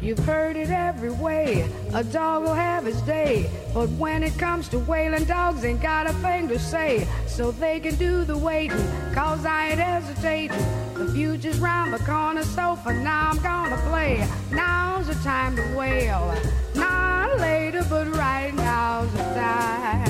You've heard it every way, a dog will have his day. But when it comes to wailing, dogs ain't got a thing to say. So they can do the waiting, cause I ain't hesitating. The future's round the corner, so for now I'm gonna play. Now's the time to wail, not later, but right now's the time.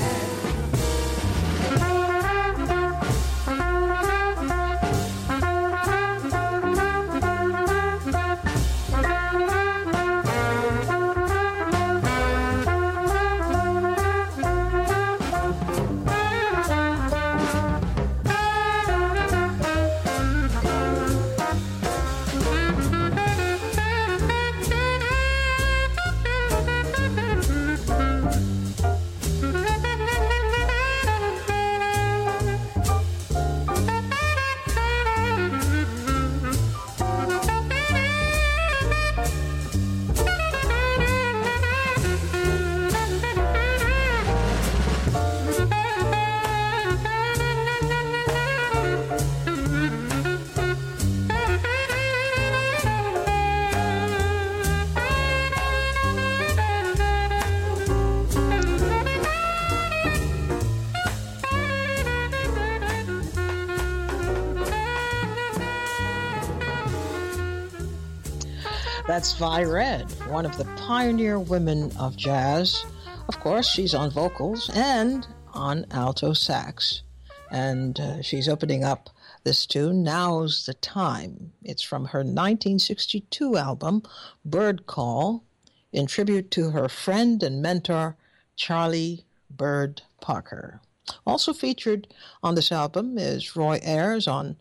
That's Vi Red, one of the pioneer women of jazz. Of course, she's on vocals and on alto sax. And she's opening up this tune, Now's the Time. It's from her 1962 album, Bird Call, in tribute to her friend and mentor, Charlie Bird Parker. Also featured on this album is Roy Ayers on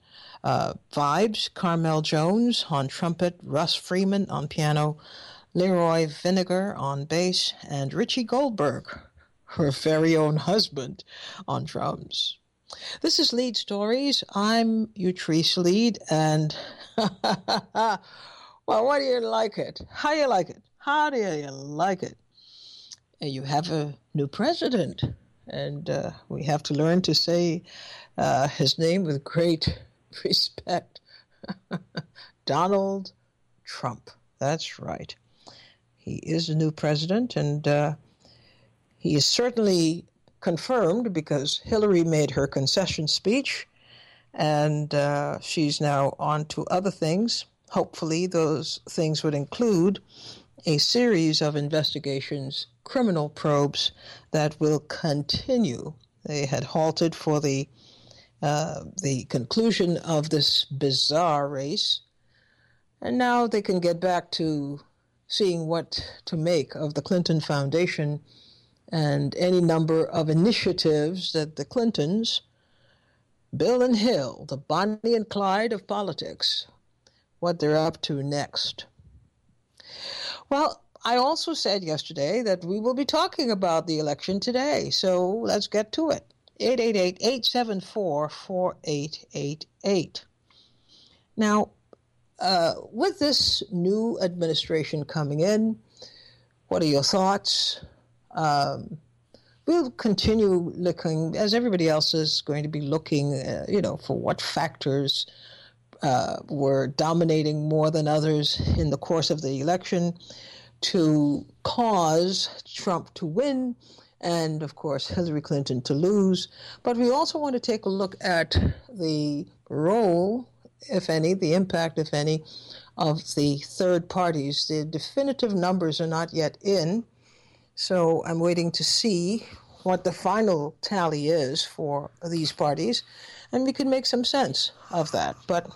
vibes, Carmel Jones on trumpet, Russ Freeman on piano, Leroy Vinegar on bass, and Richie Goldberg, her very own husband, on drums. This is Lead Stories. I'm Utrice Lead, and well, what do you like it? How do you like it? How do you like it? You have a new president, and we have to learn to say his name with great respect. Donald Trump. That's right. He is the new president, and he is certainly confirmed because Hillary made her concession speech, and she's now on to other things. Hopefully those things would include a series of investigations, criminal probes that will continue. They had halted for the conclusion of this bizarre race, and now they can get back to seeing what to make of the Clinton Foundation and any number of initiatives that the Clintons, Bill and Hill, the Bonnie and Clyde of politics, what they're up to next. Well, I also said yesterday that we will be talking about the election today, so let's get to it. 888-874-4888. Now, with this new administration coming in, what are your thoughts? We'll continue looking, as everybody else is going to be looking, for what factors were dominating more than others in the course of the election to cause Trump to win and, of course, Hillary Clinton to lose. But we also want to take a look at the role, if any, the impact, if any, of the third parties. The definitive numbers are not yet in, so I'm waiting to see what the final tally is for these parties, and we can make some sense of that. But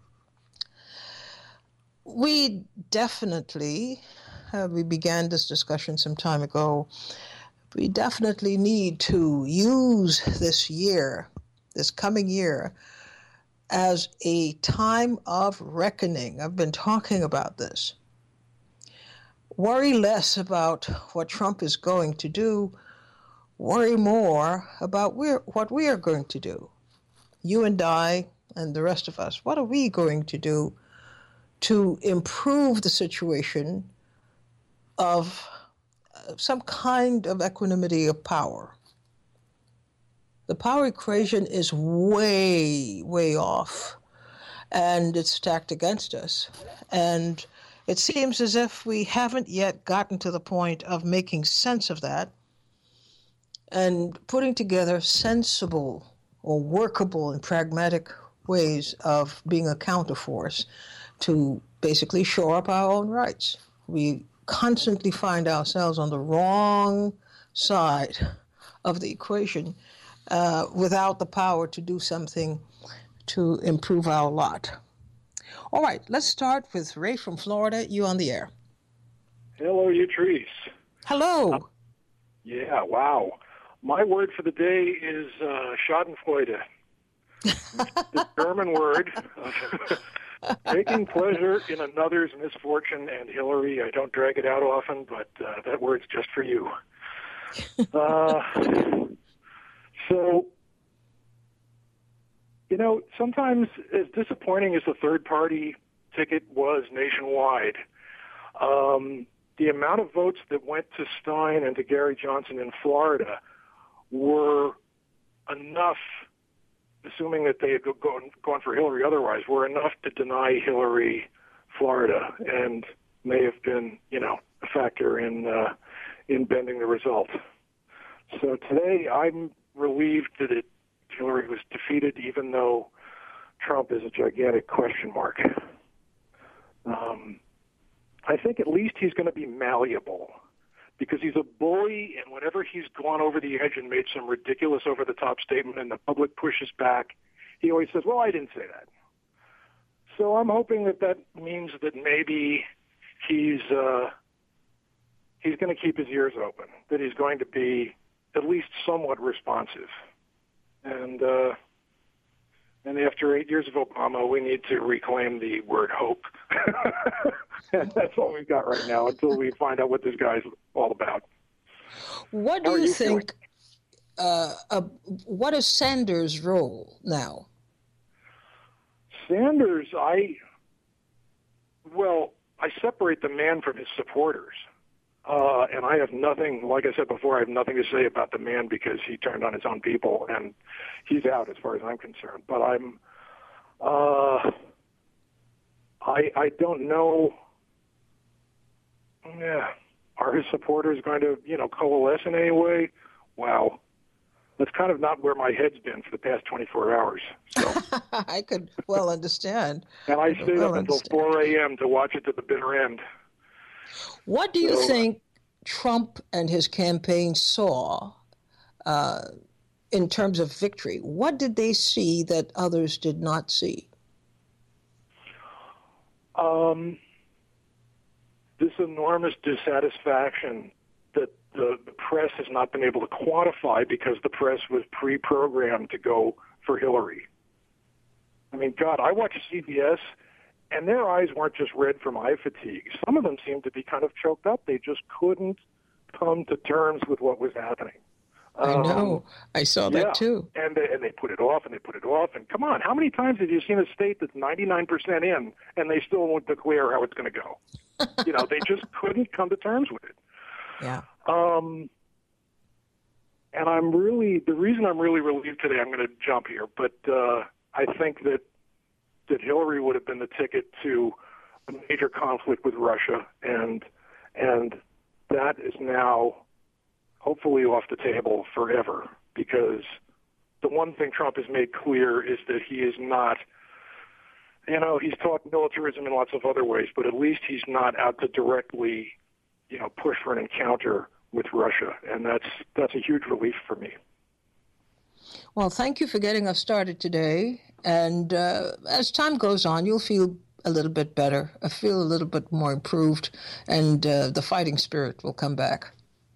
we definitely, we began this discussion some time ago, we definitely need to use this year, this coming year, as a time of reckoning. I've been talking about this. Worry less about what Trump is going to do. Worry more about what we are going to do. You and I and the rest of us. What are we going to do to improve the situation of some kind of equanimity of power? The power equation is way, way off, and it's stacked against us. And It seems as if we haven't yet gotten to the point of making sense of that and putting together sensible or workable and pragmatic ways of being a counterforce to basically shore up our own rights. We constantly find ourselves on the wrong side of the equation without the power to do something to improve our lot. All right, let's start with Ray from Florida. You on the air. Hello, Utrice. Hello. Yeah, wow. My word for the day is Schadenfreude. The German word taking pleasure in another's misfortune. And Hillary, I don't drag it out often, but that word's just for you. So, sometimes as disappointing as the third-party ticket was nationwide, the amount of votes that went to Stein and to Gary Johnson in Florida were enough, assuming that they had gone for Hillary otherwise, were enough to deny Hillary Florida and may have been, a factor in bending the result. So today I'm relieved that Hillary was defeated, even though Trump is a gigantic question mark. I think at least he's going to be malleable because he's a bully, and whenever he's gone over the edge and made some ridiculous over-the-top statement and the public pushes back, he always says, well, I didn't say that. So I'm hoping that means that maybe he's going to keep his ears open, that he's going to be at least somewhat responsive. And after 8 years of Obama, we need to reclaim the word hope. And that's all we've got right now until we find out what this guy's all about. What do you think, what is Sanders' role now? Sanders, I separate the man from his supporters. And I have nothing, like I said before, I have nothing to say about the man because he turned on his own people, and he's out as far as I'm concerned. But I don't know. Yeah, are his supporters going to, coalesce in any way? Wow. That's kind of not where my head's been for the past 24 hours. So. I could well understand. And I stayed up until 4 a.m. to watch it to the bitter end. What do you think Trump and his campaign saw in terms of victory? What did they see that others did not see? This enormous dissatisfaction that the press has not been able to quantify because the press was pre-programmed to go for Hillary. I mean, God, I watched CBS, and their eyes weren't just red from eye fatigue. Some of them seemed to be kind of choked up. They just couldn't come to terms with what was happening. I know. I saw that too. And they put it off, and they put it off. And come on, how many times have you seen a state that's 99% in, and they still won't declare how it's going to go? They just couldn't come to terms with it. Yeah. And the reason I'm really relieved today, I'm going to jump here, but I think that Hillary would have been the ticket to a major conflict with Russia, and that is now hopefully off the table forever, because the one thing Trump has made clear is that he is not, he's talked militarism in lots of other ways, but at least he's not out to directly, push for an encounter with Russia, and that's a huge relief for me. Well, thank you for getting us started today. And as time goes on, you'll feel a little bit better, feel a little bit more improved, and the fighting spirit will come back.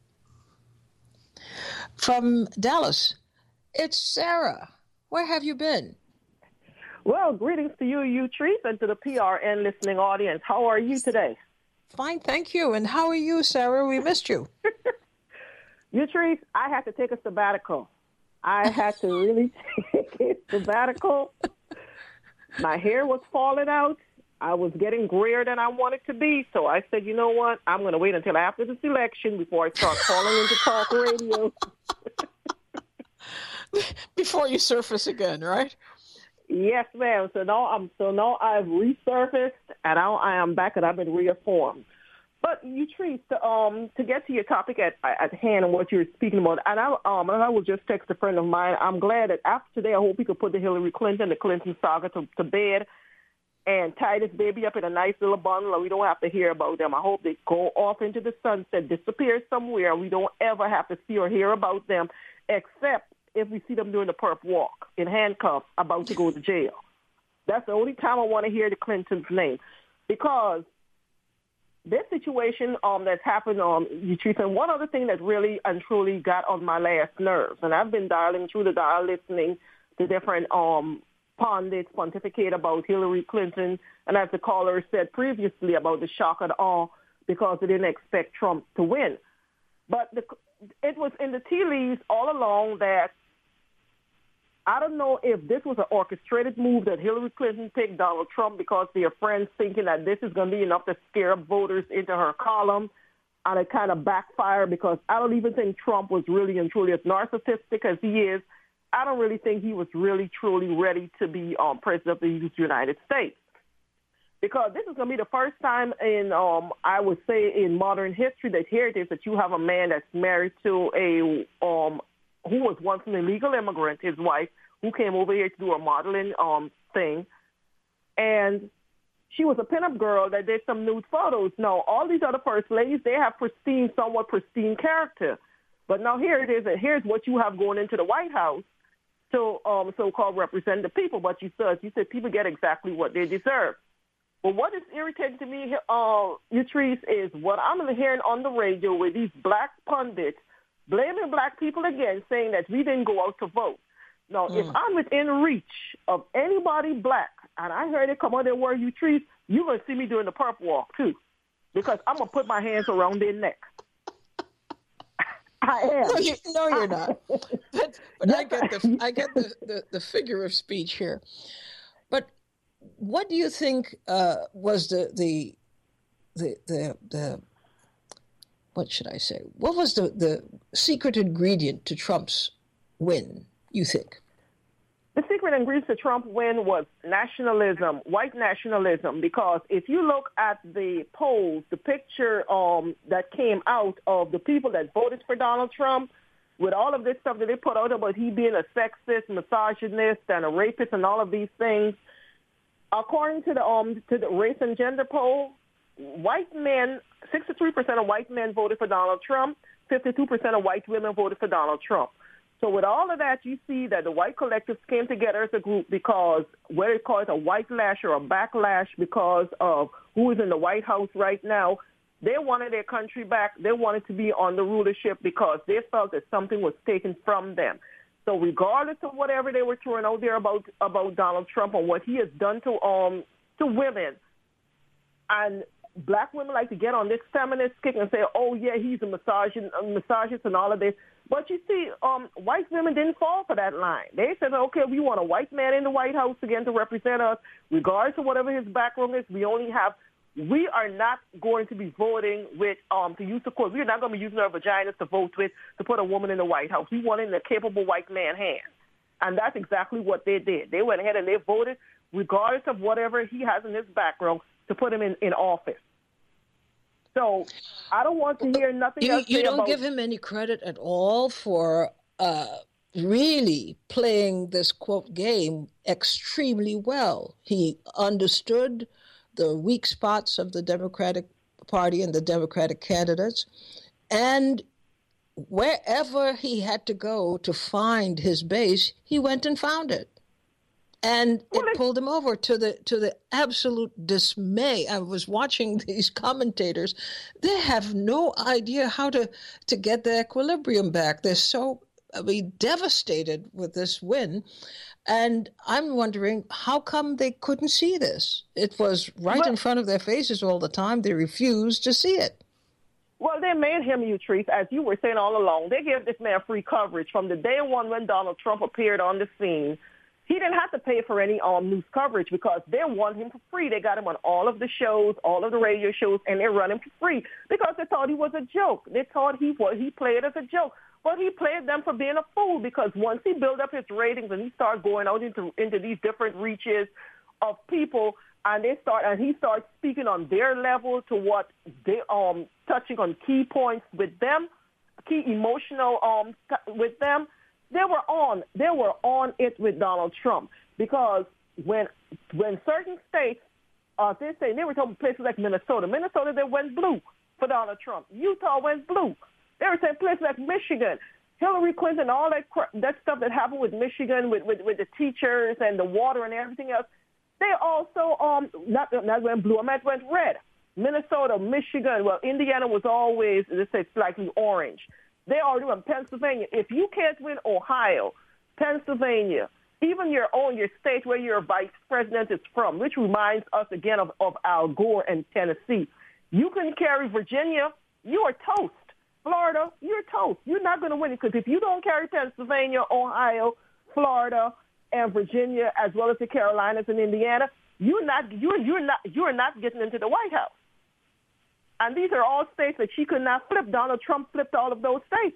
From Dallas, it's Sarah. Where have you been? Well, greetings to you, Utrice, and to the PRN listening audience. How are you today? Fine, thank you. And how are you, Sarah? We missed you. Utrice, I had to take a sabbatical. I had to really take a sabbatical. My hair was falling out. I was getting grayer than I wanted to be. So I said, you know what? I'm going to wait until after this election before I start calling into talk radio. Before you surface again, right? Yes, ma'am. So now I've resurfaced, and now I am back, and I've been reaffirmed. But Utrice, to get to your topic at hand and what you're speaking about, and I will just text a friend of mine. I'm glad that after today, I hope we could put the Hillary Clinton, the Clinton saga to bed, and tie this baby up in a nice little bundle, and we don't have to hear about them. I hope they go off into the sunset, disappear somewhere, and we don't ever have to see or hear about them, except if we see them doing the perp walk in handcuffs about to go to jail. That's the only time I want to hear the Clintons' name, because this situation that's happened on Utrice, and one other thing that really and truly got on my last nerves, and I've been dialing through the dial, listening to different pundits pontificate about Hillary Clinton, and as the caller said previously, about the shock and awe because they didn't expect Trump to win. But it was in the tea leaves all along that I don't know if this was an orchestrated move that Hillary Clinton picked Donald Trump because they're friends, thinking that this is going to be enough to scare up voters into her column, and it kind of backfired because I don't even think Trump was really and truly as narcissistic as he is. I don't really think he was really truly ready to be president of the United States, because this is going to be the first time in, I would say, in modern history that here it is that you have a man that's married to a who was once an illegal immigrant, his wife, who came over here to do a modeling thing. And she was a pinup girl that did some nude photos. Now, all these other first ladies, they have somewhat pristine character. But now here it is, and here's what you have going into the White House to so-called represent the people. But you said people get exactly what they deserve. But what is irritating to me, Utrice, is what I'm hearing on the radio with these black pundits blaming black people again, saying that we didn't go out to vote. Now, if I'm within reach of anybody black, and I heard it come on there where Utrice, you're going to see me doing the perp walk, too, because I'm going to put my hands around their neck. I am. No, you're not. But I get the figure of speech here. But what do you think was the what should I say? What was the secret ingredient to Trump's win, you think? The secret ingredient to Trump's win was nationalism, white nationalism, because if you look at the polls, the picture that came out of the people that voted for Donald Trump, with all of this stuff that they put out about he being a sexist, misogynist, and a rapist and all of these things, according to the race and gender poll, white men, 63% of white men voted for Donald Trump, 52% of white women voted for Donald Trump. So with all of that, you see that the white collectives came together as a group because whether it's called a white lash or a backlash because of who is in the White House right now, they wanted their country back. They wanted to be on the rulership because they felt that something was taken from them. So regardless of whatever they were throwing out there about Donald Trump and what he has done to women, and black women like to get on this feminist kick and say, oh, yeah, he's a misogynist and all of this. But you see, white women didn't fall for that line. They said, okay, we want a white man in the White House again to represent us. Regardless of whatever his background is, we are not going to be voting with, to use the quote, we're not going to be using our vaginas to vote with to put a woman in the White House. We want it in a capable white man's hand. And that's exactly what they did. They went ahead and they voted, regardless of whatever he has in his background, to put him in office. So I don't want to hear nothing else. You don't give him any credit at all for really playing this, quote, game extremely well. He understood the weak spots of the Democratic Party and the Democratic candidates, and wherever he had to go to find his base, he went and found it. And it pulled him over to the absolute dismay. I was watching these commentators. They have no idea how to get the equilibrium back. They're so devastated with this win. And I'm wondering, how come they couldn't see this? It was right in front of their faces all the time. They refused to see it. Well, they made him, Utrice, as you were saying all along. They gave this man free coverage from the day one when Donald Trump appeared on the scene. He didn't have to pay for any news coverage because they want him for free. They got him on all of the shows, all of the radio shows, and they run him for free because they thought he was a joke. They thought he played as a joke. But he played them for being a fool because once he built up his ratings and he started going out into these different reaches of people, and he started speaking on their level to what they touching on key points with them, key emotional with them. They were on it with Donald Trump because when certain states, they were talking places like Minnesota, they went blue for Donald Trump. Utah went blue. They were saying places like Michigan, Hillary Clinton, all that stuff that happened with Michigan, with the teachers and the water and everything else. They also not went blue. I meant went red. Minnesota, Michigan, well, Indiana was always, let's say, slightly orange. They are doing Pennsylvania. If you can't win Ohio, Pennsylvania, even your state where your vice president is from, which reminds us again of Al Gore and Tennessee, you can carry Virginia, you are toast. Florida, you're toast. You're not going to win it because if you don't carry Pennsylvania, Ohio, Florida, and Virginia, as well as the Carolinas and Indiana, you're not getting into the White House. And these are all states that she could not flip. Donald Trump flipped all of those states.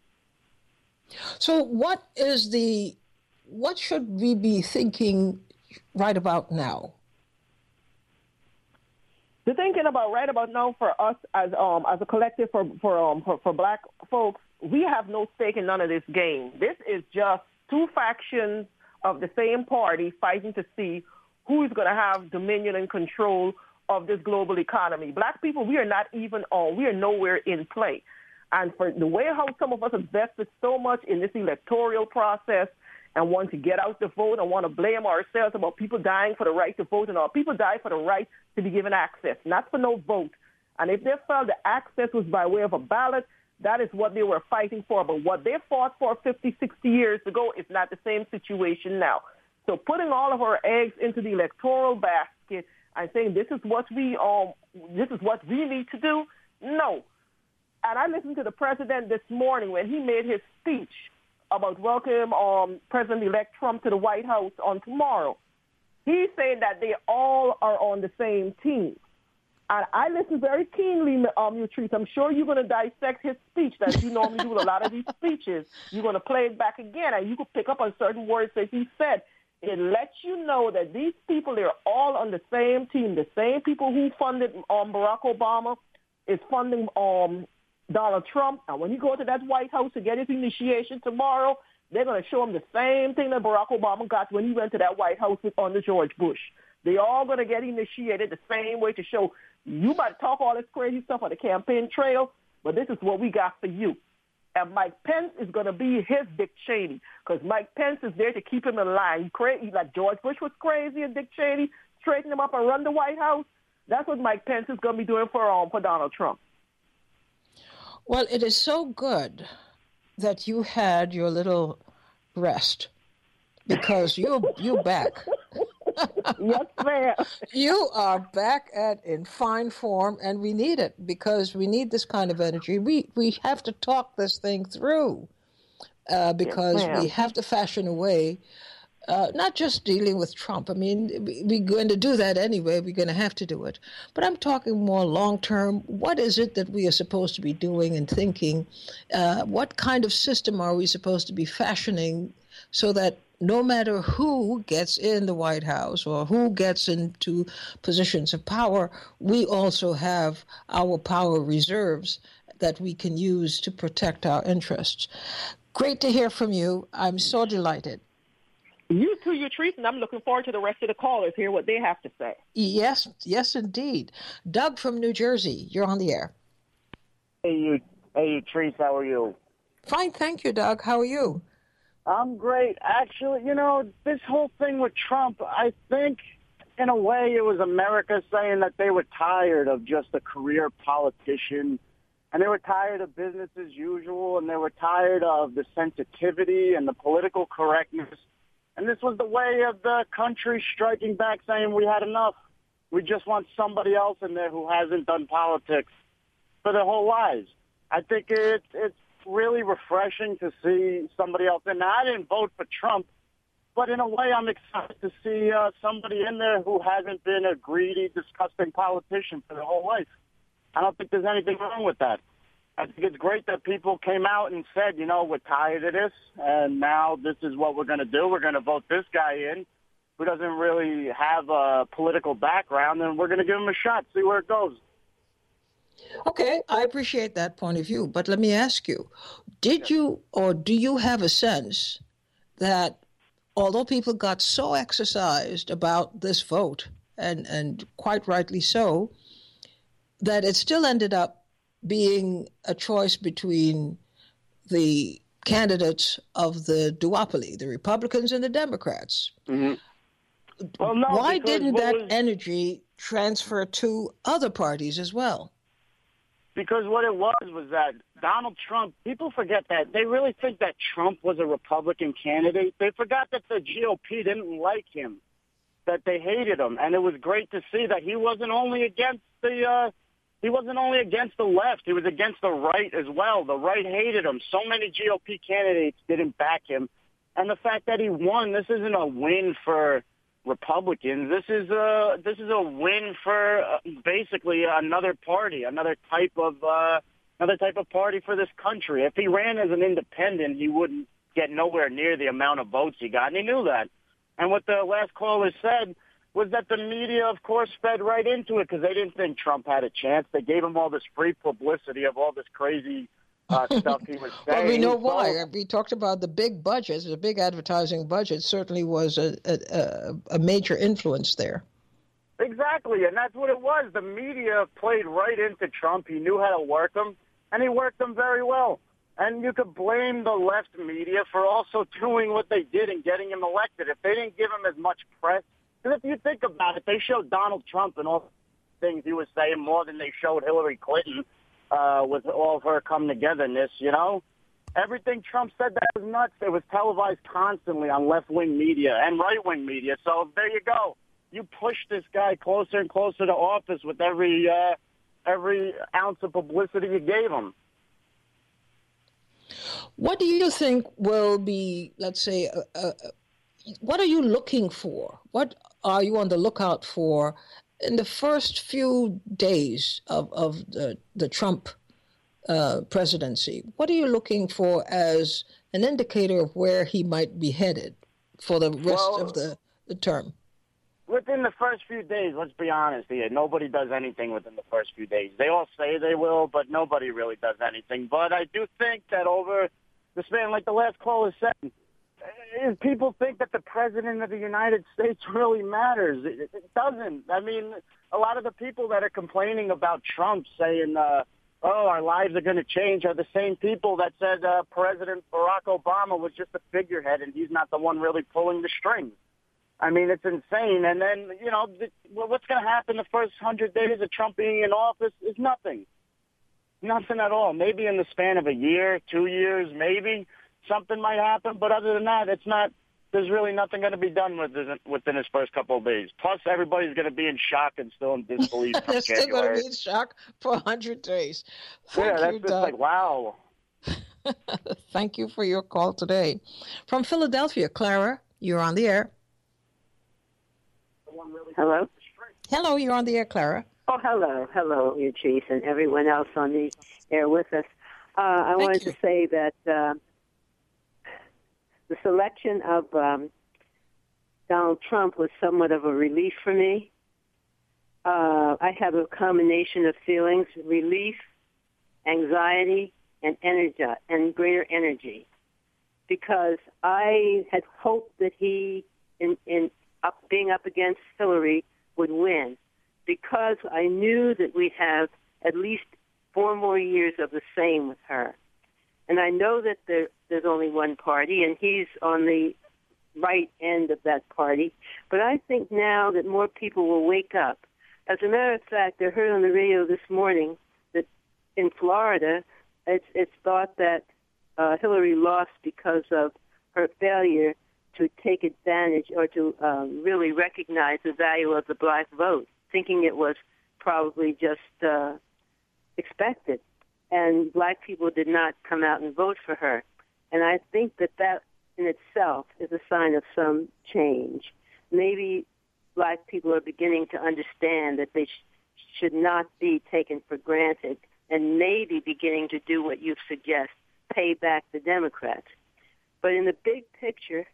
So what should we be thinking right about now? The thinking about right about now for us as a collective for black folks, we have no stake in none of this game. This is just two factions of the same party fighting to see who is going to have dominion and control of this global economy. Black people, we are not even on. We are nowhere in play. And for the way how some of us invested so much in this electoral process and want to get out the vote and want to blame ourselves about people dying for the right to vote and all. People die for the right to be given access, not for no vote. And if they felt the access was by way of a ballot, that is what they were fighting for. But what they fought for 50, 60 years ago is not the same situation now. So putting all of our eggs into the electoral basket and saying this is what we need to do, no. And I listened to the president this morning when he made his speech about welcome President-elect Trump to the White House on tomorrow. He's saying that they all are on the same team. And I listened very keenly, Utrice. I'm sure you're going to dissect his speech that you normally do with a lot of these speeches. You're going to play it back again, and you could pick up on certain words that he said. It lets you know that these people, they're all on the same team. The same people who funded Barack Obama is funding Donald Trump. And when you go to that White House to get his initiation tomorrow, they're going to show him the same thing that Barack Obama got when he went to that White House under George Bush. They're all going to get initiated the same way to show you might talk all this crazy stuff on the campaign trail, but this is what we got for you. And Mike Pence is going to be his Dick Cheney because Mike Pence is there to keep him in line. Like George Bush was crazy and Dick Cheney straighten him up and run the White House. That's what Mike Pence is going to be doing for Donald Trump. Well, it is so good that you had your little rest because you're back. Yes, ma'am. You are back in fine form, and we need it because we need this kind of energy. We have to talk this thing through because we have to fashion a way, not just dealing with Trump. I mean, we're going to do that anyway. We're going to have to do it. But I'm talking more long-term. What is it that we are supposed to be doing and thinking? What kind of system are we supposed to be fashioning so that no matter who gets in the White House or who gets into positions of power, we also have our power reserves that we can use to protect our interests. Great to hear from you. I'm so delighted. You too, Utrice, and I'm looking forward to the rest of the callers, hear what they have to say. Yes, indeed. Doug from New Jersey, you're on the air. Hey, Utrice, how are you? Fine, thank you, Doug. How are you? I'm great. Actually, this whole thing with Trump, I think in a way it was America saying that they were tired of just a career politician, and they were tired of business as usual, and they were tired of the sensitivity and the political correctness. And this was the way of the country striking back, saying we had enough. We just want somebody else in there who hasn't done politics for their whole lives. I think it's really refreshing to see somebody else. And I didn't vote for Trump, But in a way, I'm excited to see somebody in there who hasn't been a greedy, disgusting politician for their whole life. I don't think there's anything wrong with that. I think it's great that people came out and said, you know, we're tired of this, and now this is what we're going to do. We're going to vote this guy in who doesn't really have a political background, and we're going to give him a shot, see where it goes. Okay, I appreciate that point of view, but let me ask you, did you or do you have a sense that although people got so exercised about this vote, and quite rightly so, that it still ended up being a choice between the candidates of the duopoly, the Republicans and the Democrats? Mm-hmm. Well, no, why didn't that energy transfer to other parties as well? Because what it was that Donald Trump, people forget that. They really think that Trump was a Republican candidate. They forgot that the GOP didn't like him, that they hated him. And it was great to see that he wasn't only against the left. He was against the right as well. The right hated him. So many GOP candidates didn't back him. And the fact that he won, this isn't a win for Republicans. This is a win for basically another party, another type of party for this country. If he ran as an independent, he wouldn't get nowhere near the amount of votes he got, and he knew that. And what the last caller said was that the media, of course, fed right into it because they didn't think Trump had a chance. They gave him all this free publicity of all this crazy stuff he was saying. Well, we know why. We talked about the big budgets. The big advertising budget certainly was a major influence there. Exactly, and that's what it was. The media played right into Trump. He knew how to work them, and he worked them very well. And you could blame the left media for also doing what they did and getting him elected. If they didn't give him as much press, because if you think about it, they showed Donald Trump and all the things he was saying more than they showed Hillary Clinton. With all of her come-togetherness, you know? Everything Trump said, that was nuts. It was televised constantly on left-wing media and right-wing media. So there you go. You push this guy closer and closer to office with every ounce of publicity you gave him. What do you think will be, let's say, what are you looking for? What are you on the lookout for in the first few days of the Trump presidency? What are you looking for as an indicator of where he might be headed for the rest of the term? Within the first few days, let's be honest here, nobody does anything within the first few days. They all say they will, but nobody really does anything. But I do think that over the span, like the last caller said, people think that the president of the United States really matters. It doesn't. I mean, a lot of the people that are complaining about Trump saying, our lives are going to change are the same people that said President Barack Obama was just a figurehead and he's not the one really pulling the strings. I mean, it's insane. And then, you know, what's going to happen the first 100 days of Trump being in office is nothing. Nothing at all. Maybe in the span of a year, 2 years, maybe something might happen. But other than that, it's not. There's really nothing going to be done within his first couple of days. Plus, everybody's going to be in shock and still in disbelief. They're still going to be in shock for 100 days. Thank that's you, just Doug. like, wow. Thank you for your call today. From Philadelphia, Clara, you're on the air. Hello? Hello, you're on the air, Clara. Oh, hello. Hello, Utrice, and everyone else on the air with us. I wanted to say that the selection of Donald Trump was somewhat of a relief for me. I have a combination of feelings, relief, anxiety, and energy, and greater energy, because I had hoped that he, being up against Hillary, would win, because I knew that we'd have at least 4 more years of the same with her. And I know that there's only one party, and he's on the right end of that party. But I think now that more people will wake up. As a matter of fact, I heard on the radio this morning that in Florida, it's thought that Hillary lost because of her failure to take advantage or to really recognize the value of the black vote, thinking it was probably just expected. And black people did not come out and vote for her. And I think that in itself is a sign of some change. Maybe black people are beginning to understand that they should not be taken for granted, and maybe beginning to do what you suggest, pay back the Democrats. But in the big picture,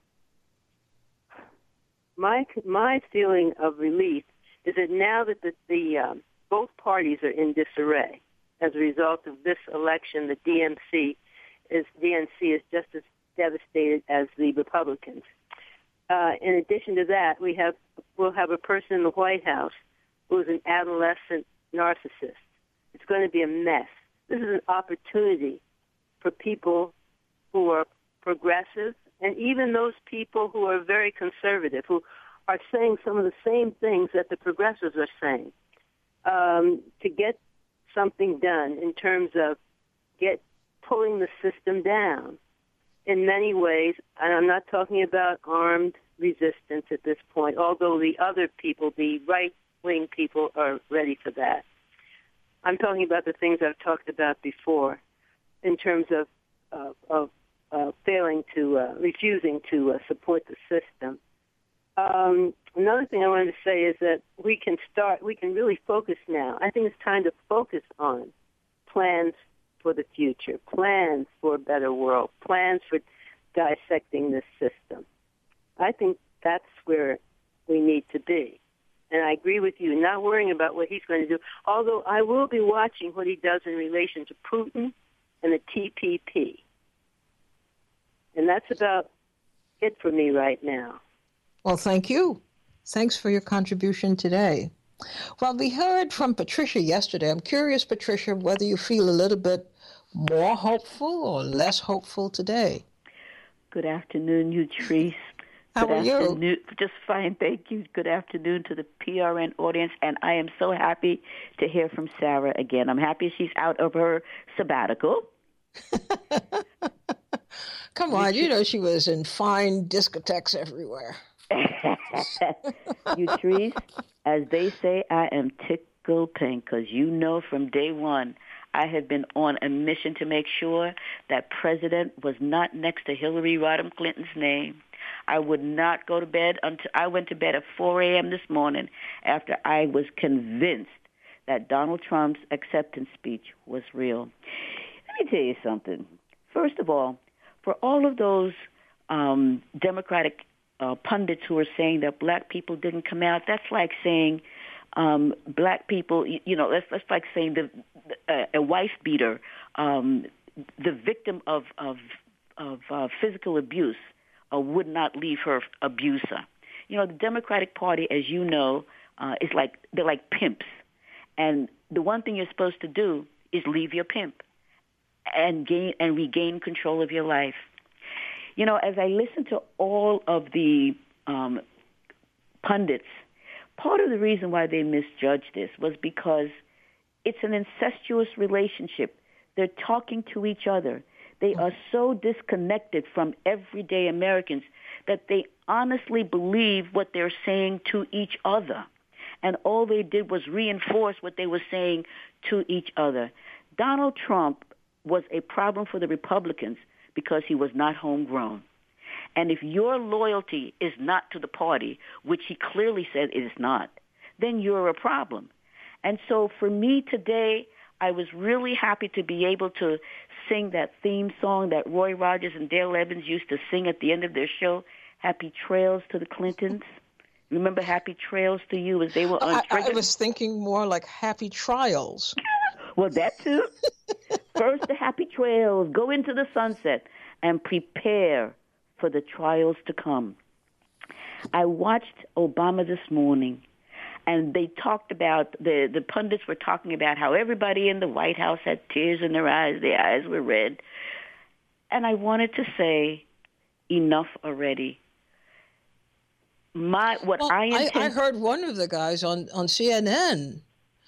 my feeling of relief is that now that the both parties are in disarray as a result of this election, the DNC is just as devastated as the Republicans. In addition to that, we'll have a person in the White House who is an adolescent narcissist. It's going to be a mess. This is an opportunity for people who are progressive and even those people who are very conservative, who are saying some of the same things that the progressives are saying, to get something done in terms of pulling the system down in many ways. And I'm not talking about armed resistance at this point, although the other people, the right-wing people, are ready for that. I'm talking about the things I've talked about before in terms of refusing to support the system. Another thing I wanted to say is that we can really focus now. I think it's time to focus on plans for the future, plans for a better world, plans for dissecting this system. I think that's where we need to be. And I agree with you, not worrying about what he's going to do, although I will be watching what he does in relation to Putin and the TPP. And that's about it for me right now. Well, thank you. Thanks for your contribution today. Well, we heard from Patricia yesterday. I'm curious, Patricia, whether you feel a little bit more hopeful or less hopeful today. Good afternoon, Utrice. How are you? Just fine, thank you. Good afternoon to the PRN audience, and I am so happy to hear from Sarah again. I'm happy she's out of her sabbatical. Come on, she was in fine discotheques everywhere. Utrice, as they say, I am tickled pink because from day one, I have been on a mission to make sure that President was not next to Hillary Rodham Clinton's name. I would not go to bed until I went to bed at 4 a.m. this morning after I was convinced that Donald Trump's acceptance speech was real. Let me tell you something. First of all, for all of those Democratic pundits who are saying that black people didn't come out, that's like saying black people, that's like saying a wife beater, the victim of physical abuse, would not leave her abuser. The Democratic Party, as you know, is they're like pimps. And the one thing you're supposed to do is leave your pimp and regain control of your life. As I listen to all of the pundits, part of the reason why they misjudged this was because it's an incestuous relationship. They're talking to each other. They are so disconnected from everyday Americans that they honestly believe what they're saying to each other. And all they did was reinforce what they were saying to each other. Donald Trump was a problem for the Republicans because he was not homegrown. And if your loyalty is not to the party, which he clearly said it is not, then you're a problem. And so for me today, I was really happy to be able to sing that theme song that Roy Rogers and Dale Evans used to sing at the end of their show, Happy Trails to the Clintons. Remember Happy Trails to You as they were untriggered? I was thinking more like Happy Trials. Well, that too. First, the happy trails. Go into the sunset and prepare for the trials to come. I watched Obama this morning, and they talked about, the pundits were talking about how everybody in the White House had tears in their eyes were red. And I wanted to say, enough already. I heard one of the guys on CNN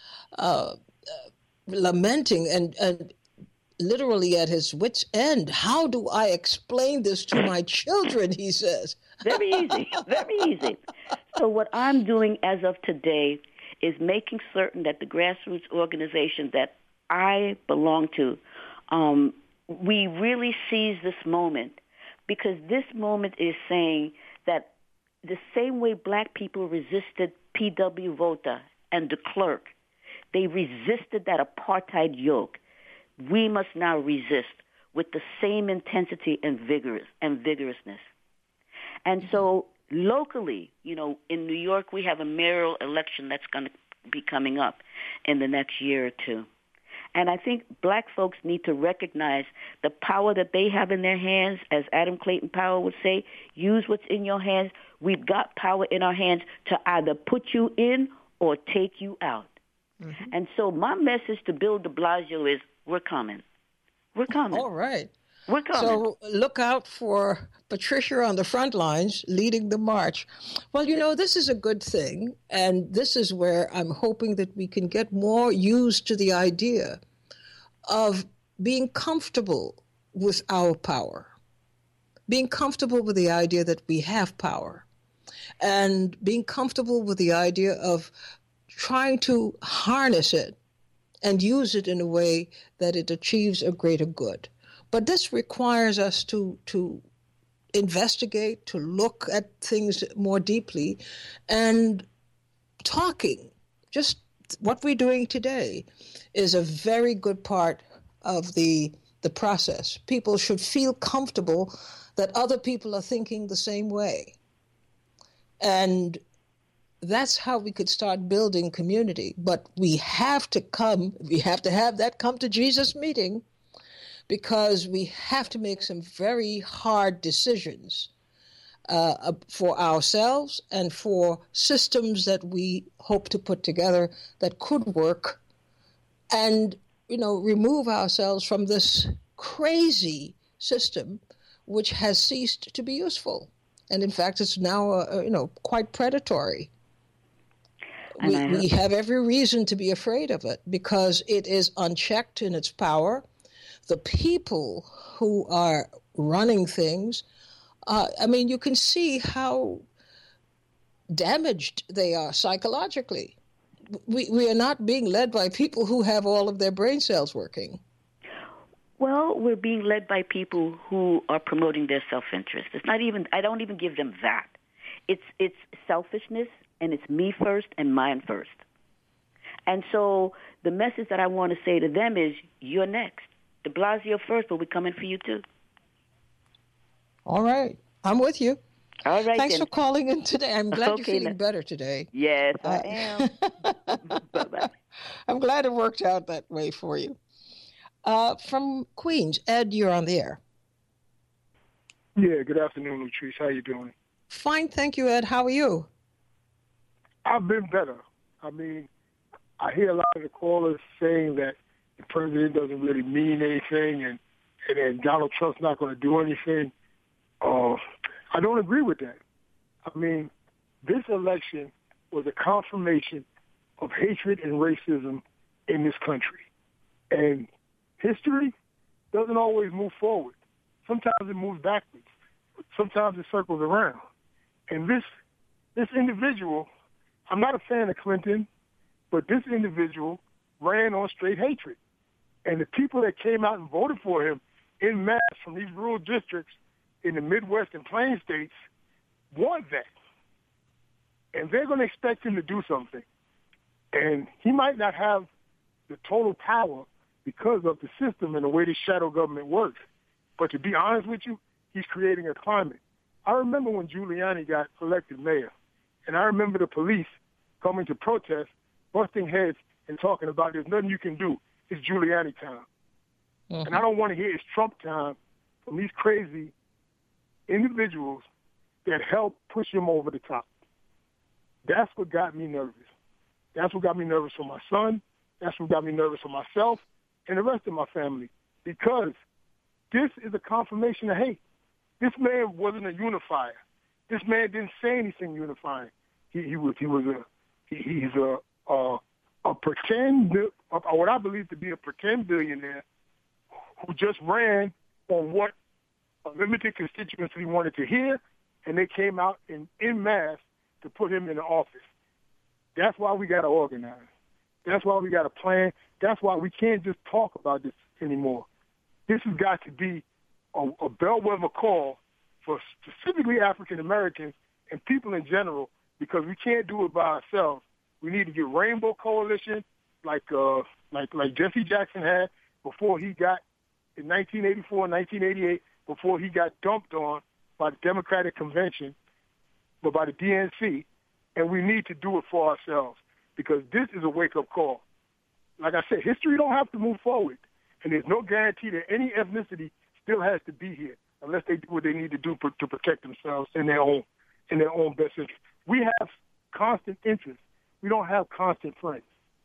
lamenting and literally at his wit's end. How do I explain this to my children, he says. Very easy, very easy. So what I'm doing as of today is making certain that the grassroots organization that I belong to, we really seize this moment, because this moment is saying that the same way black people resisted P.W. Botha and de Klerk, they resisted that apartheid yoke. We must now resist with the same intensity and vigorousness. And so locally, in New York, we have a mayoral election that's going to be coming up in the next year or two. And I think black folks need to recognize the power that they have in their hands. As Adam Clayton Powell would say, use what's in your hands. We've got power in our hands to either put you in or take you out. Mm-hmm. And so my message to Bill de Blasio is, we're coming. We're coming. All right. We're coming. So look out for Patricia on the front lines leading the march. Well, this is a good thing. And this is where I'm hoping that we can get more used to the idea of being comfortable with our power, being comfortable with the idea that we have power, and being comfortable with the idea of trying to harness it and use it in a way that it achieves a greater good. But this requires us to investigate, to look at things more deeply, and talking. Just what we're doing today is a very good part of the process. People should feel comfortable that other people are thinking the same way. And that's how we could start building community. But we have to have that come to Jesus meeting, because we have to make some very hard decisions for ourselves and for systems that we hope to put together that could work, and remove ourselves from this crazy system which has ceased to be useful. And in fact, it's now quite predatory. We have every reason to be afraid of it because it is unchecked in its power. The people who are running things, you can see how damaged they are psychologically. We are not being led by people who have all of their brain cells working. Well, we're being led by people who are promoting their self-interest. I don't even give them that. It's selfishness, and it's me first and mine first. And so the message that I want to say to them is, you're next. De Blasio first, but we're coming for you too. All right. I'm with you. All right. Thanks for calling in today. I'm glad you're feeling better today. Yes, I am. Bye-bye. I'm glad it worked out that way for you. From Queens, Ed, you're on the air. Yeah, good afternoon, Latrice. How you doing? Fine, thank you, Ed. How are you? I've been better. I hear a lot of the callers saying that the president doesn't really mean anything and Donald Trump's not going to do anything. I don't agree with that. This election was a confirmation of hatred and racism in this country. And history doesn't always move forward. Sometimes it moves backwards. Sometimes it circles around. And this individual, I'm not a fan of Clinton, but this individual ran on straight hatred. And the people that came out and voted for him en masse from these rural districts in the Midwest and Plain states want that. And they're going to expect him to do something. And he might not have the total power because of the system and the way the shadow government works. But to be honest with you, he's creating a climate. I remember when Giuliani got elected mayor, and I remember the police coming to protest, busting heads and talking about there's nothing you can do. It's Giuliani time. Mm-hmm. And I don't want to hear it's Trump time from these crazy individuals that help push him over the top. That's what got me nervous. That's what got me nervous for my son. That's what got me nervous for myself and the rest of my family, because this is a confirmation of hate. This man wasn't a unifier. This man didn't say anything unifying. He's a pretend, what I believe to be a pretend billionaire who just ran on what a limited constituency wanted to hear, and they came out en masse to put him in the office. That's why we got to organize. That's why we got to plan. That's why we can't just talk about this anymore. This has got to be a bellwether call for specifically African Americans and people in general, because we can't do it by ourselves. We need to get Rainbow Coalition, like Jesse Jackson had before he got in 1984, 1988, before he got dumped on by the Democratic Convention, but by the DNC, and we need to do it for ourselves because this is a wake-up call. Like I said, history don't have to move forward, and there's no guarantee that any ethnicity still has to be here unless they do what they need to do to protect themselves in their own best interest. We have constant interests. We don't have constant friends.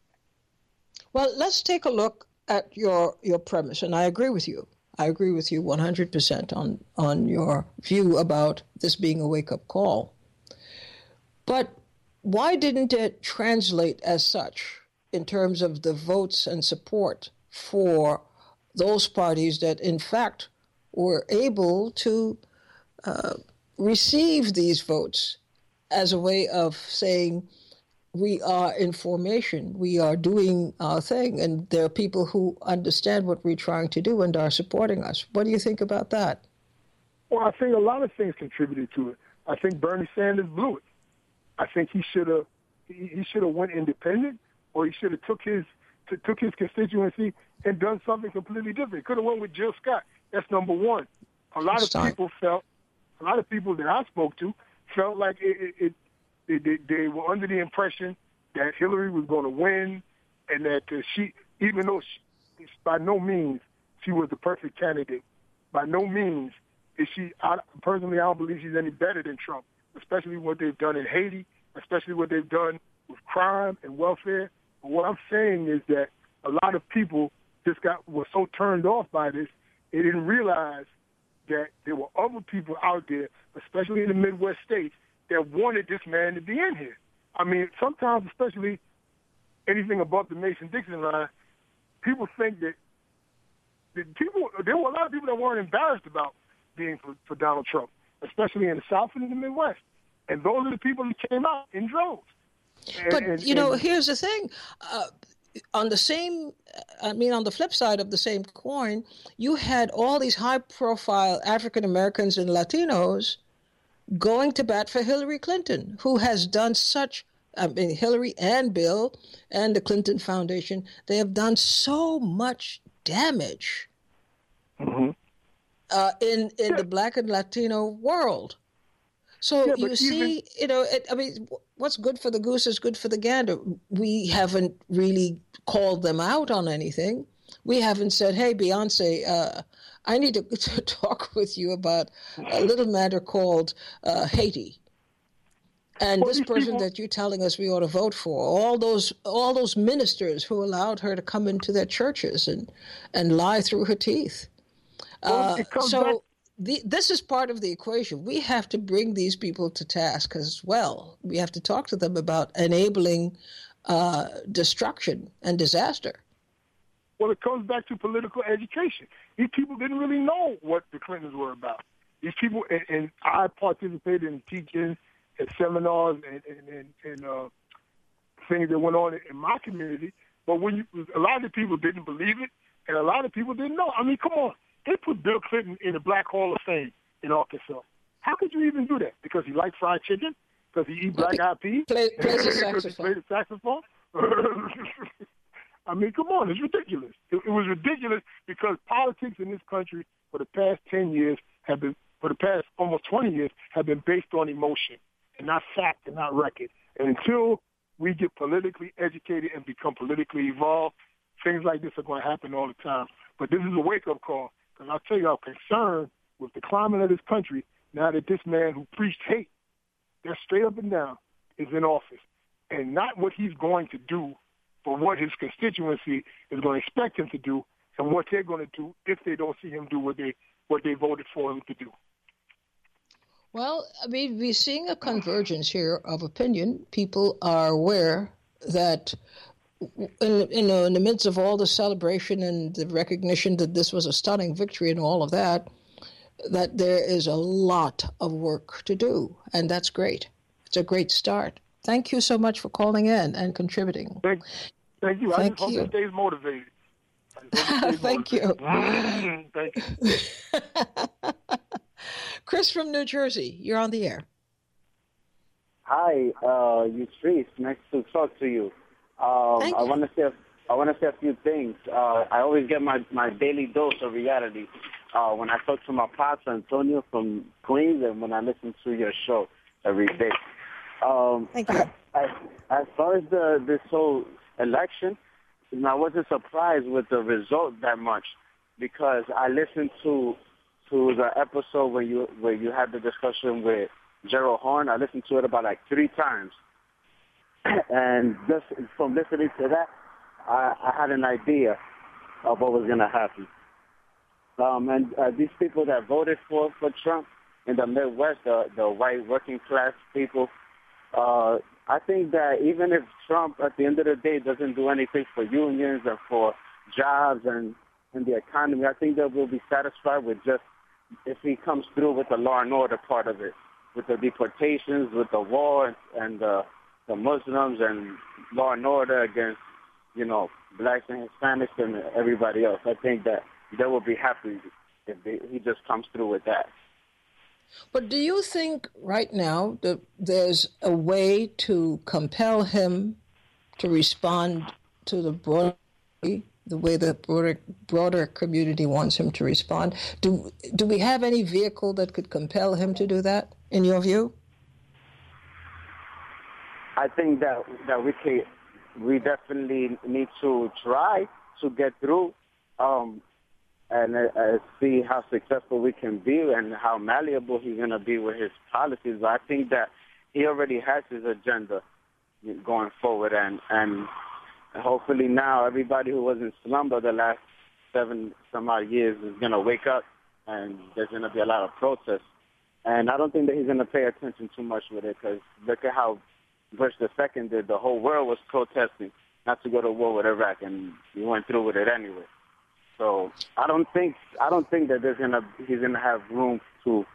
Well, let's take a look at your premise, and I agree with you. I agree with you 100% on your view about this being a wake-up call. But why didn't it translate as such in terms of the votes and support for those parties that, in fact, were able to receive these votes as a way of saying, we are in formation, we are doing our thing, and there are people who understand what we're trying to do and are supporting us. What do you think about that? Well, I think a lot of things contributed to it. I think Bernie Sanders blew it. I think he should have went independent, or he should have took his constituency and done something completely different. He could have went with Jill Scott. That's number one. A lot of people that I spoke to felt like they were under the impression that Hillary was going to win, and that she, even though by no means she was the perfect candidate, by no means is she. Personally, I don't believe she's any better than Trump, especially what they've done in Haiti, especially what they've done with crime and welfare. But what I'm saying is that a lot of people were so turned off by this, they didn't realize that there were other people out there, especially in the Midwest states, that wanted this man to be in here. I mean, sometimes, especially anything above the Mason-Dixon line, people think that there were a lot of people that weren't embarrassed about being for Donald Trump, especially in the South and in the Midwest. And those are the people that came out in droves. Here's the thing. On the flip side of the same coin, you had all these high-profile African Americans and Latinos going to bat for Hillary Clinton, who has done Hillary and Bill and the Clinton Foundation, they have done so much damage in the Black and Latino world. So what's good for the goose is good for the gander. We haven't really called them out on anything. We haven't said, hey, Beyonce, I need to talk with you about a little matter called Haiti. And this person that you're telling us we ought to vote for, all those ministers who allowed her to come into their churches and lie through her teeth. This is part of the equation. We have to bring these people to task as well. We have to talk to them about enabling destruction and disaster. Well, it comes back to political education. These people didn't really know what the Clintons were about. These people, and I participated in teaching and seminars and things that went on in my community. But a lot of the people didn't believe it, and a lot of people didn't know. I mean, come on. They put Bill Clinton in the Black Hall of Fame in Arkansas. How could you even do that? Because he liked fried chicken? Because he eat black-eyed peas? Plays the saxophone. Because he played the saxophone? I mean, come on, it's ridiculous. It was ridiculous because politics in this country for the past 10 years for the past almost 20 years, have been based on emotion and not fact and not record. And until we get politically educated and become politically evolved, things like this are going to happen all the time. But this is a wake-up call, because I'll tell you, I'm concerned with the climate of this country now that this man who preached hate, that's straight up and down, is in office. And not what he's going to do, but what his constituency is going to expect him to do and what they're going to do if they don't see him do what they voted for him to do. Well, I mean, we're seeing a convergence here of opinion. People are aware that, in the midst of all the celebration and the recognition that this was a stunning victory and all of that, that there is a lot of work to do, and that's great. It's a great start. Thank you so much for calling in and contributing. Thank you. I just hope it stays motivated. Thank you. Thank you. Chris from New Jersey, you're on the air. Hi, Yatrice. Nice to talk to you. Thank you. I want to say a few things. I always get my daily dose of reality when I talk to my pops, Antonio from Queens, and when I listen to your show every day. Thank you. As far as this whole election, I wasn't surprised with the result that much because I listened to the episode where you had the discussion with Gerald Horn. I listened to it about like 3 times, and just from listening to that, I had an idea of what was going to happen. And these people that voted for Trump in the Midwest, the white working class people, I think that even if Trump at the end of the day doesn't do anything for unions and for jobs and the economy, I think that we'll be satisfied with just if he comes through with the law and order part of it, with the deportations, with the war and the Muslims and law and order against, blacks and Hispanics and everybody else. I think that they will be happy if he just comes through with that. But do you think right now that there's a way to compel him to respond to the way the broader community wants him to respond? Do we have any vehicle that could compel him to do that, in your view? I think that we definitely need to try to get through and see how successful we can be and how malleable he's going to be with his policies. But I think that he already has his agenda going forward, and hopefully now everybody who was in slumber the last 7 some odd years is going to wake up, and there's going to be a lot of protests. And I don't think that he's going to pay attention too much with it, because look at how Bush II did. The whole world was protesting not to go to war with Iraq, and he went through with it anyway. So I don't think that he's gonna have room to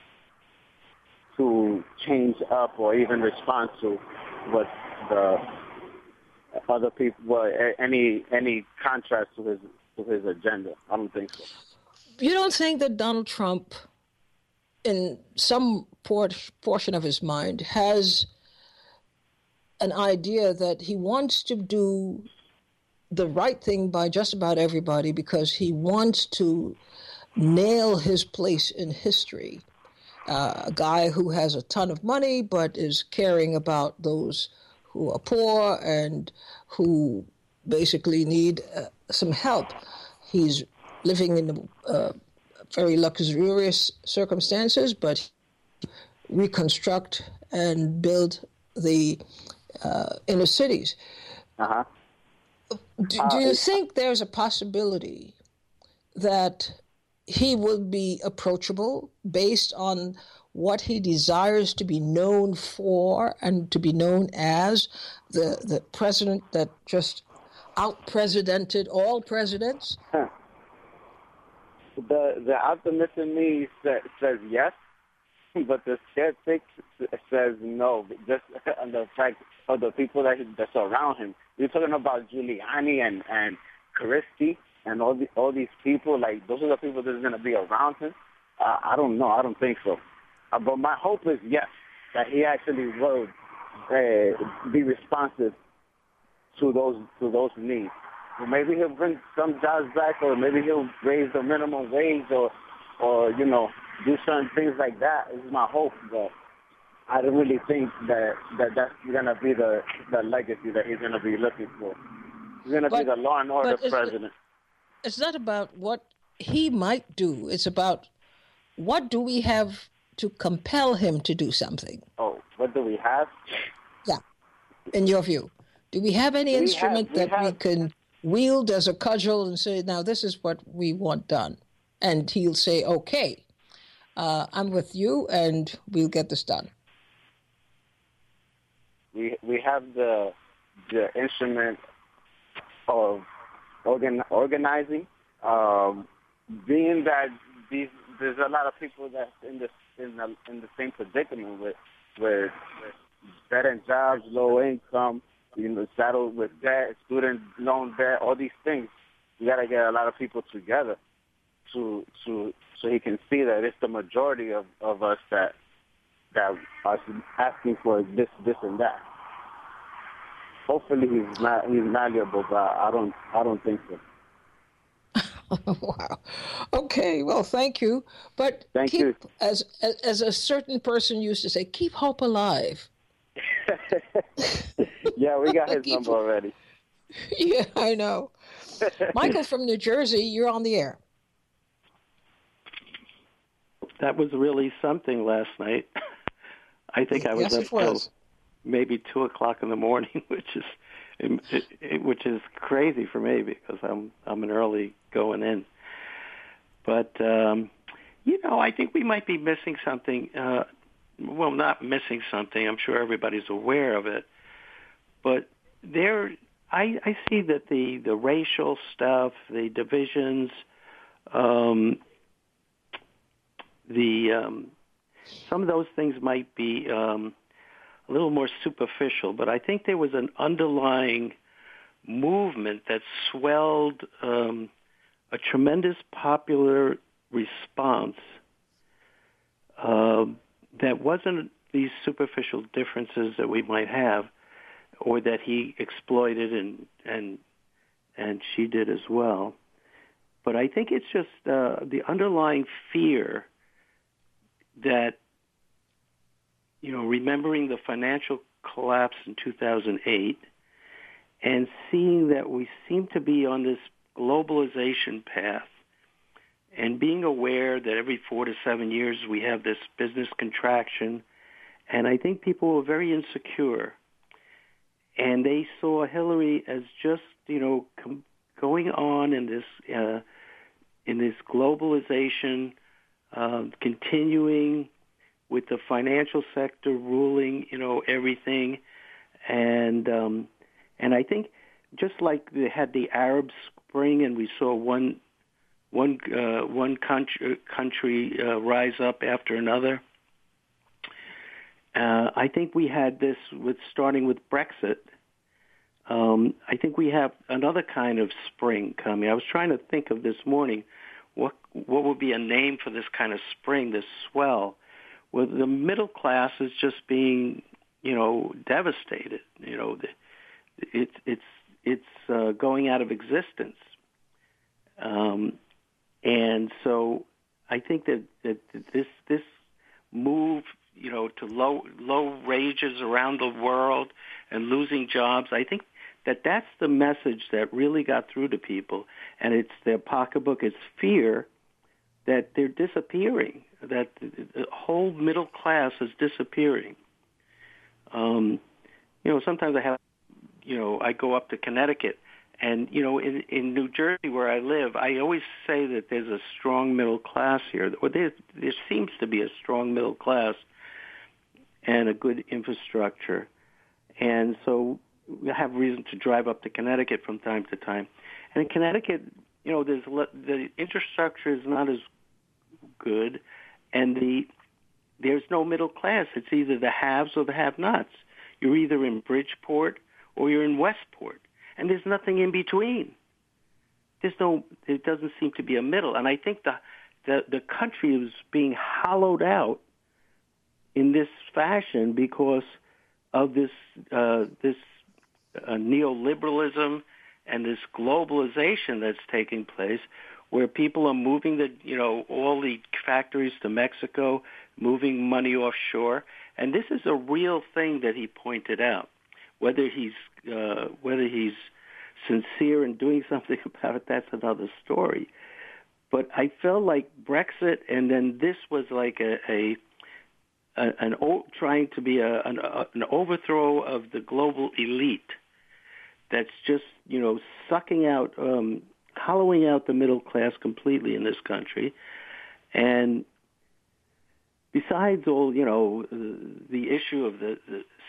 change up or even respond to what the other people, any contrast to his agenda. I don't think so. You don't think that Donald Trump, in some portion of his mind, has an idea that he wants to do the right thing by just about everybody because he wants to nail his place in history? A guy who has a ton of money but is caring about those who are poor and who basically need some help. He's living in very luxurious circumstances, but reconstruct and build the inner cities. Uh-huh. Do you think there's a possibility that he will be approachable based on what he desires to be known for and to be known as, the president that just out-presidented all presidents? The optimist in me says yes, but the skeptic says no, just on the fact of the people that surround him. You're talking about Giuliani and Christie and all these people. Like, those are the people that's going to be around him. I don't know. I don't think so. But my hope is yes, that he actually will be responsive to those needs. Well, maybe he'll bring some jobs back, or maybe he'll raise the minimum wage, or do certain things like that. Is my hope, but I don't really think that that's going to be the legacy that he's going to be looking for. He's going to be the law and order president. It's not about what he might do. It's about what do we have to compel him to do something. Oh, what do we have? Yeah, in your view. Do we have any instrument that we can wield as a cudgel and say, now this is what we want done? And he'll say, okay, I'm with you and we'll get this done. We have the instrument of organizing, being that there's a lot of people that's in the same predicament with better jobs, low income, saddled with debt, student loan debt, all these things. We got to get a lot of people together to so he can see that it's the majority of us that are asking for this, and that. Hopefully he's malleable, but I don't think so. Wow. Okay. Well, thank you. But thank you. As a certain person used to say, keep hope alive. Yeah, we got his number already. Yeah, I know. Michael from New Jersey, you're on the air. That was really something last night. I think I was up till maybe 2:00 in the morning, which is crazy for me because I'm an early going in. But I think we might be missing something. Well, not missing something. I'm sure everybody's aware of it. But I see that the racial stuff, the divisions, some of those things might be a little more superficial, but I think there was an underlying movement that swelled a tremendous popular response that wasn't these superficial differences that we might have, or that he exploited and she did as well. But I think it's just the underlying fear that, remembering the financial collapse in 2008 and seeing that we seem to be on this globalization path and being aware that every 4 to 7 years we have this business contraction. And I think people were very insecure. And they saw Hillary as just, going on in this globalization, continuing with the financial sector ruling, everything, and I think just like they had the Arab Spring, and we saw one country rise up after another. I think we had this starting with Brexit. I think we have another kind of spring coming. I was trying to think of this morning what would be a name for this kind of spring, this swell. Well, the middle class is just being, devastated. It's going out of existence. And so I think that this move, to low wages around the world and losing jobs, I think that's the message that really got through to people. And it's their pocketbook, it's fear that they're disappearing, that the whole middle class is disappearing. Sometimes I go up to Connecticut, and, in New Jersey where I live, I always say that there's a strong middle class here. Or there seems to be a strong middle class and a good infrastructure. And so we have reason to drive up to Connecticut from time to time. And in Connecticut, the infrastructure is not as good, and there's no middle class. It's either the haves or the have-nots. You're either in Bridgeport or you're in Westport, and there's nothing in between. It doesn't seem to be a middle, and I think the country is being hollowed out in this fashion because of this neoliberalism and this globalization that's taking place, where people are moving all the factories to Mexico, moving money offshore, and this is a real thing that he pointed out. Whether he's sincere in doing something about it, that's another story. But I felt like Brexit, and then this was like trying to be an overthrow of the global elite that's just, sucking out, hollowing out the middle class completely in this country. And besides all, the issue of the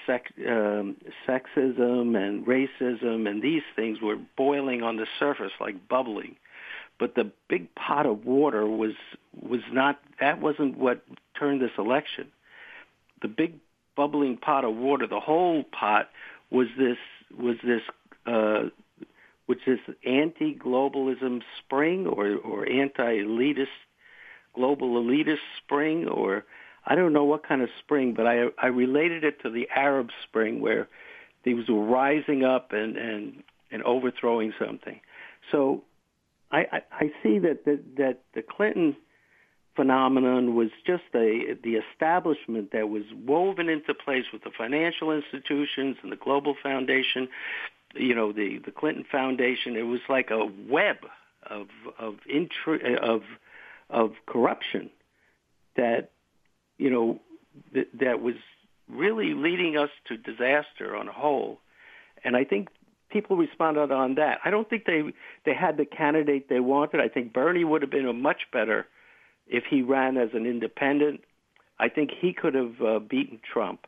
sexism and racism and these things were boiling on the surface like bubbling. But the big pot of water was not, that wasn't what turned this election. The big bubbling pot of water, the whole pot, was this anti-globalism spring or anti-elitist global elitist spring, or I don't know what kind of spring, but I related it to the Arab Spring, where these were rising up and overthrowing something. So I see that the Clinton phenomenon was just the establishment that was woven into place with the financial institutions and the Global Foundation, the Clinton Foundation. It was like a web of corruption that that was really leading us to disaster on a whole. And I think people responded on that. I don't think they had the candidate they wanted. I think Bernie would have been a much better if he ran as an independent. I think he could have beaten Trump.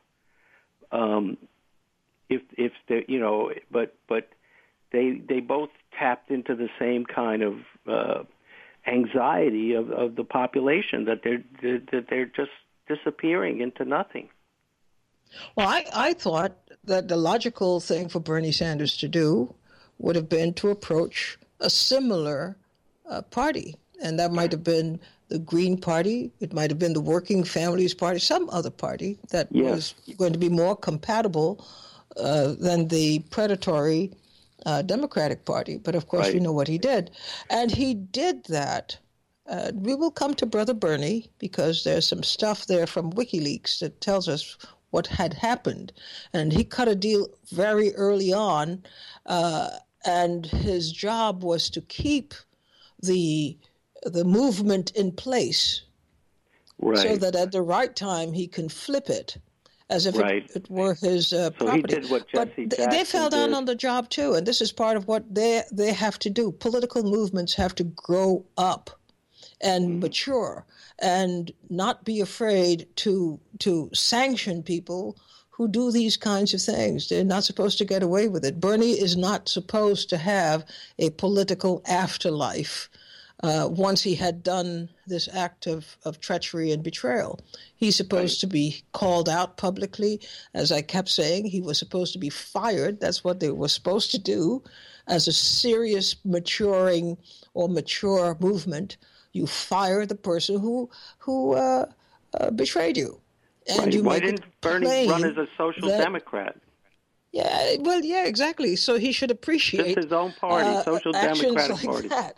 But they both tapped into the same kind of anxiety of the population that they're just disappearing into nothing. Well, I thought that the logical thing for Bernie Sanders to do would have been to approach a similar party, and that might have been the Green Party, it might have been the Working Families Party, some other party that was going to be more compatible than the predatory Democratic Party. But of course, we know what he did. And he did that. We will come to Brother Bernie because there's some stuff there from WikiLeaks that tells us what had happened. And he cut a deal very early on, and his job was to keep the movement in place so that at the right time he can flip it as if it were his property. He did what Jesse Jackson they fell down did. on the job too, and this is part of what they have to do. Political movements have to grow up and mature and not be afraid to sanction people who do these kinds of things. They're not supposed to get away with it. Bernie is not supposed to have a political afterlife once he had done this act of treachery and betrayal. He's supposed to be called out publicly. As I kept saying, he was supposed to be fired. That's what they were supposed to do. As a serious maturing or mature movement, you fire the person who betrayed you. And you Why didn't Bernie run as a social democrat? Yeah, well, yeah, exactly. So he should appreciate just his own party, Social Democratic Party. That.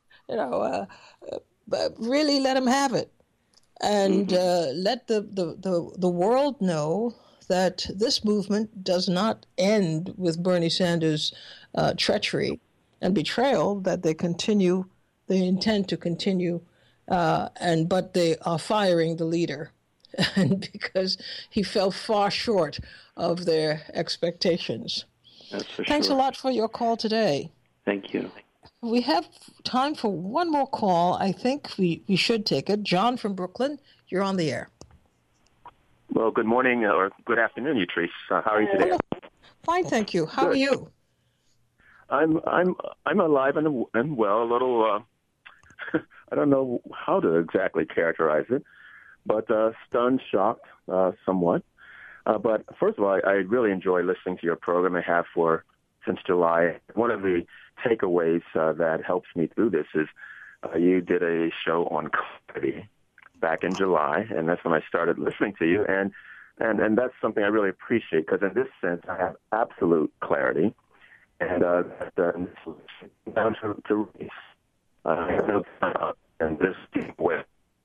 But really let him have it, and let the world know that this movement does not end with Bernie Sanders' treachery and betrayal. That they intend to continue, but they are firing the leader, and because he fell far short of their expectations. That's for Thanks sure. a lot for your call today. Thank you. We have time for one more call. I think we should take it. John from Brooklyn, you're on the air. Well, good morning or good afternoon, Utrice. How are you today? Fine, thank you. How are you? I'm alive and well. A little, I don't know how to exactly characterize it, but stunned, shocked, somewhat. But first of all, I really enjoy listening to your program. I have since July. One of the takeaways that helps me through this is you did a show on clarity back in July, and that's when I started listening to you, and that's something I really appreciate, because in this sense I have absolute clarity, and down to race. I have no doubt, and this way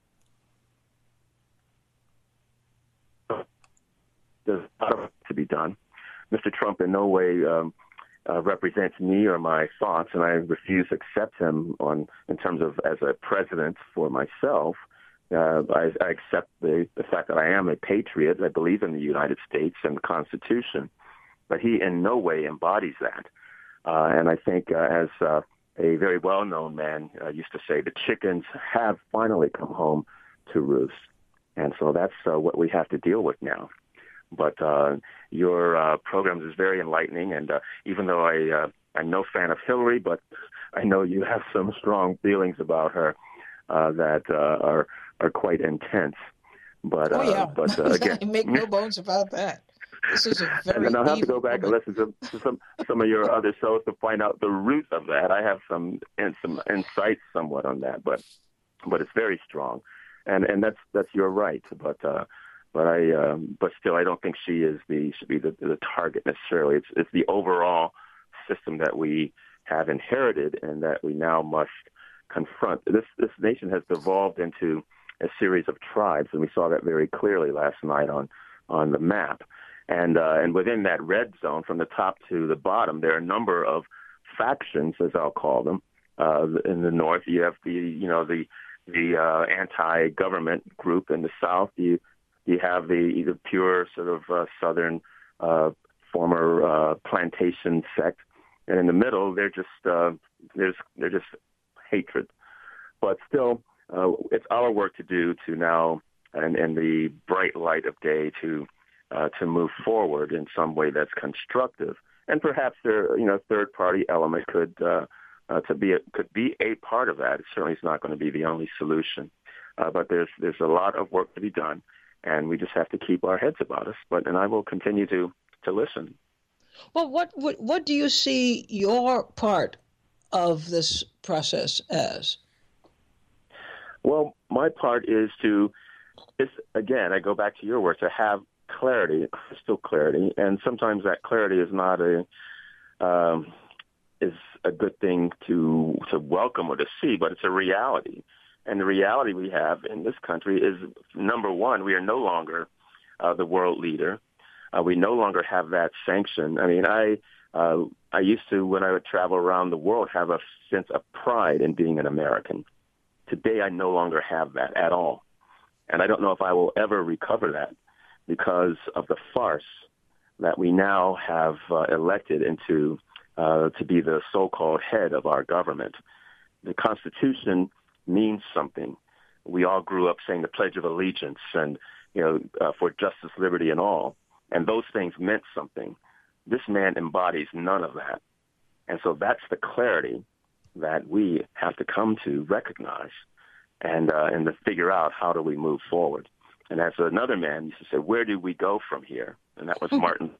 there's a lot of work to be done. Mr. Trump in no way represents me or my thoughts, and I refuse to accept him in terms of as a president for myself. I accept the fact that I am a patriot. I believe in the United States and the Constitution, but he in no way embodies that. And I think as a very well-known man used to say, the chickens have finally come home to roost. And so that's what we have to deal with now. But your program is very enlightening, and even though I'm no fan of Hillary, but I know you have some strong feelings about her that are quite intense. But but again, make no bones about that. This is a very and then I'll have to go back and listen to some of your other shows to find out the root of that. I have some insights somewhat on that, but but it's very strong, and that's your right. But still, I don't think she should be the target necessarily. It's the overall system that we have inherited and that we now must confront. This nation has devolved into a series of tribes, and we saw that very clearly last night on the map. And within that red zone, from the top to the bottom, there are a number of factions, as I'll call them. In the north, you have the anti-government group. In the south, you have the pure sort of southern former plantation sect, and in the middle, they're just hatred. But still, it's our work to do to now, and in the bright light of day, to move forward in some way that's constructive. And perhaps third party element could be a part of that. It certainly is not going to be the only solution, but there's a lot of work to be done, and we just have to keep our heads about us. And I will continue to listen. Well, what do you see your part of this process as? Well, my part is again, I go back to your words, to have clarity, crystal clarity, and sometimes that clarity is not is a good thing to welcome or to see, but it's a reality. And the reality we have in this country is, number one, we are no longer the world leader. We no longer have that sanction. I mean, I used to, when I would travel around the world, have a sense of pride in being an American. Today, I no longer have that at all. And I don't know if I will ever recover that because of the farce that we now have elected into to be the so-called head of our government. The Constitution means something. We all grew up saying the Pledge of Allegiance and, for justice, liberty, and all. And those things meant something. This man embodies none of that. And so that's the clarity that we have to come to recognize and to figure out how do we move forward. And as another man used to say, where do we go from here? And that was Martin.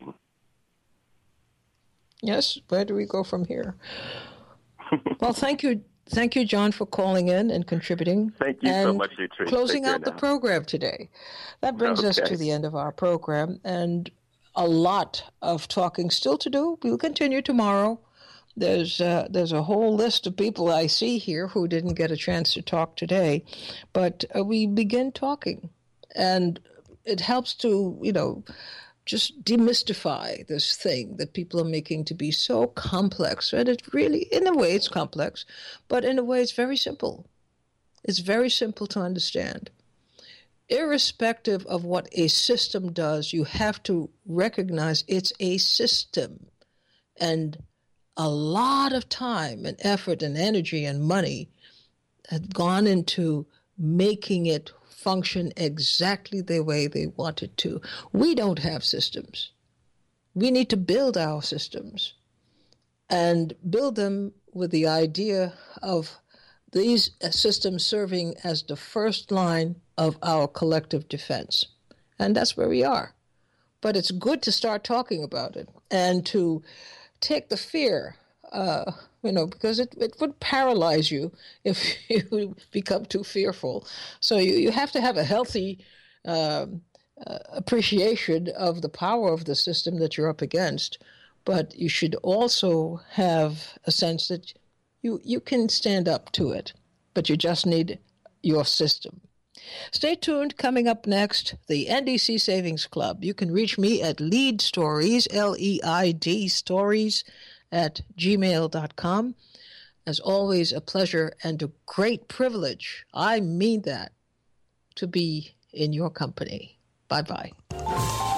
Yes, where do we go from here? Well, thank you, John, for calling in and contributing. Thank you so much, Yutri. Closing out the program today. That brings us to the end of our program, and a lot of talking still to do. We'll continue tomorrow. There's a whole list of people I see here who didn't get a chance to talk today, but we begin talking, and it helps to, just demystify this thing that people are making to be so complex. And it really, in a way, it's complex, but in a way, it's very simple. It's very simple to understand. Irrespective of what a system does, you have to recognize it's a system. And a lot of time and effort and energy and money had gone into making it function exactly the way they want it to. We don't have systems. We need to build our systems and build them with the idea of these systems serving as the first line of our collective defense. And that's where we are. But it's good to start talking about it and to take the fear, because it would paralyze you if you become too fearful. So you have to have a healthy appreciation of the power of the system that you're up against. But you should also have a sense that you can stand up to it, but you just need your system. Stay tuned. Coming up next, the NDC Savings Club. You can reach me at Leid Stories, Leid Stories, @gmail.com. As always, a pleasure and a great privilege, I mean that, to be in your company. Bye-bye.